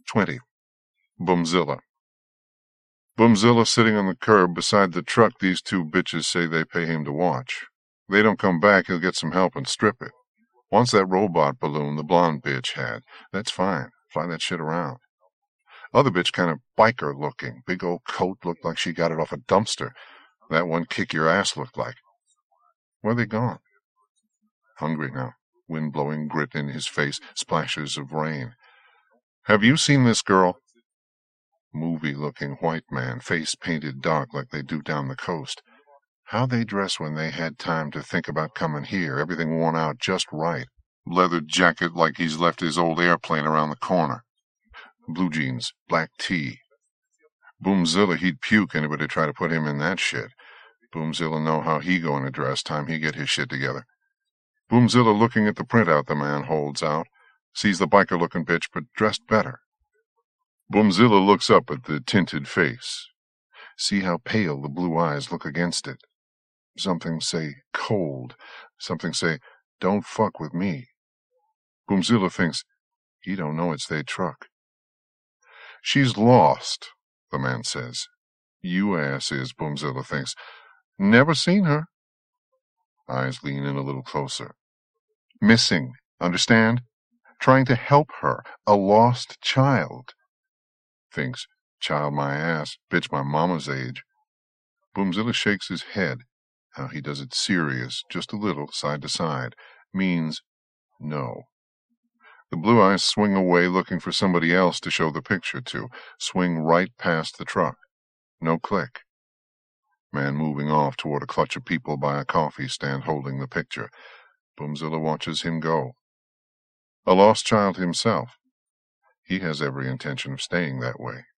20. Boomzilla. Boomzilla sitting on the curb beside the truck these two bitches say they pay him to watch. If they don't come back, he'll get some help and strip it. Wants that robot balloon the blonde bitch had. That's fine. Fly that shit around. Other bitch kind of biker looking. Big old coat, looked like she got it off a dumpster. That one kick your ass looked like. Where they gone? Hungry now. Wind blowing grit in his face, splashes of rain. Have you seen this girl? Movie-looking white man, face painted dark like they do down the coast. How they dress when they had time to think about coming here, everything worn out just right. Leather jacket like he's left his old airplane around the corner. Blue jeans, black tee. Boomzilla, he'd puke anybody try to put him in that shit. Boomzilla know how he gonna dress time he get his shit together. Boomzilla looking at the printout the man holds out, sees the biker-looking bitch but dressed better. Boomzilla looks up at the tinted face. See how pale the blue eyes look against it. Something say cold. Something say, don't fuck with me. Boomzilla thinks, he don't know it's they truck. She's lost, the man says. You ass is, Boomzilla thinks. Never seen her. Eyes lean in a little closer. Missing, understand? Trying to help her, a lost child. Thinks, child my ass, bitch my mama's age. Boomzilla shakes his head. How he does it serious, just a little, side to side. Means no. The blue eyes swing away looking for somebody else to show the picture to. Swing right past the truck. No click. Man moving off toward a clutch of people by a coffee stand holding the picture. Boomzilla watches him go. A lost child himself. He has every intention of staying that way.